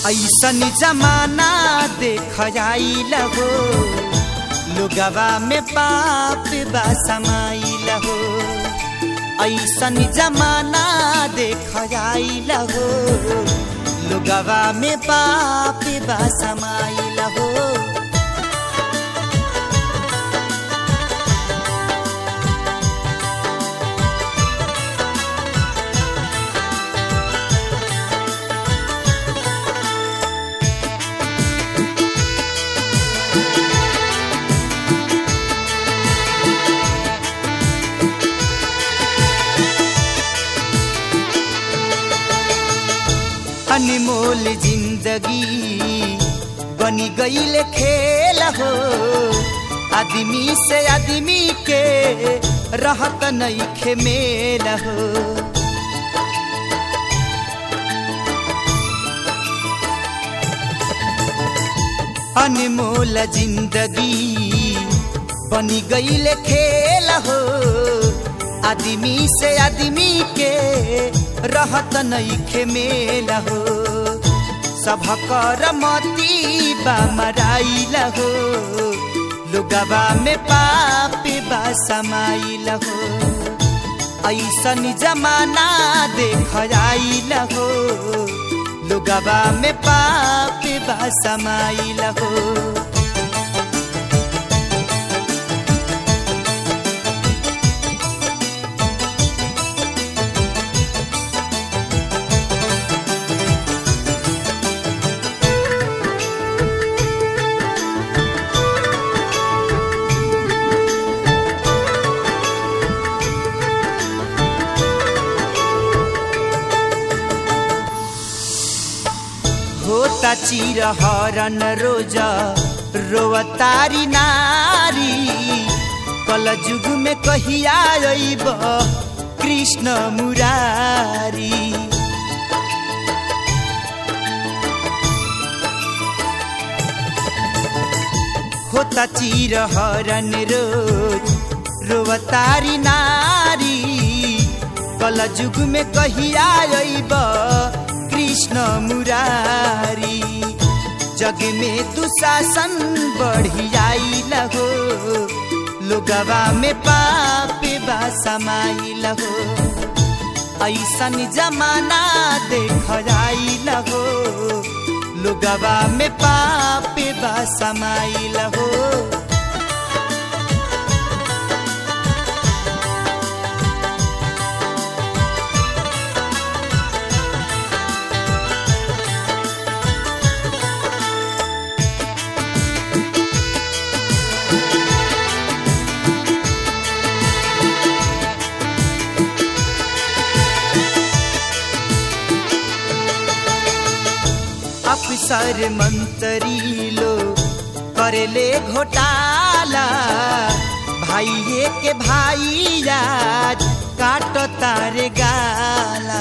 ऐसन जमाना देख आइल हो, लोगवा में पाप बा समाइल हो। ऐसन जमाना देख आइल हो, लोगवा में पाप बा समाइल हो। अनमोल जिंदगी बनी गईल खेल हो, आदमी से आदमी के रहत नइखे मेल हो। अनमोल जिंदगी बनी गईल खेल हो, आदमी से आदमी के रहत नइखे मेल हो। सबकर मती बा मराइल हो, लोगवा में पाप बा समाइल हो। ऐसन जमाना देख आइल हो, लोगवा में पाप बा समाइल हो। होता चिरहरन रोज रोवतारी नारी, कल जुग में कहिया अइब कृष्ण मुरारी। होता चिरहरन रोज रोवतारी नारी, कल जुग में कहिया अइब कृष्ण मुरारी। जग में दुशासन बढ़ी आइल हो, लोगवा में पाप बा समाइल हो। ऐसन जमाना देख आइल हो, लोगवा में पाप बा समाइल हो। अफसर मंत्री लो करेले घोटाला, भाइये के भाई आज काट तारे गाला।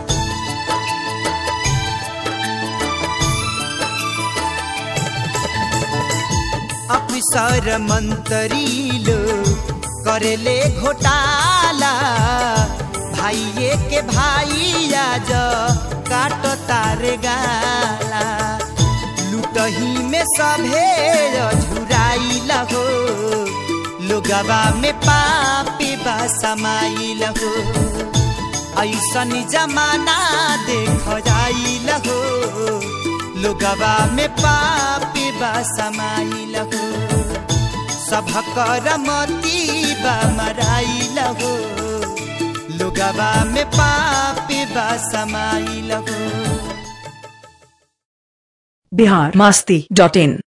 अफसर मंत्री लो करेले घोटाला, भाइये के भाई आज काट तारे गाला। लुटही में सभे झुराइल हो, लोगवा में पाप बा समाइल हो। ऐसन जमाना देख आइल हो, लोगवा में पाप बा समाइल हो। सबकर मती बा मराइल हो, लोगवा में पाप बा समाइल हो। biharmasti.in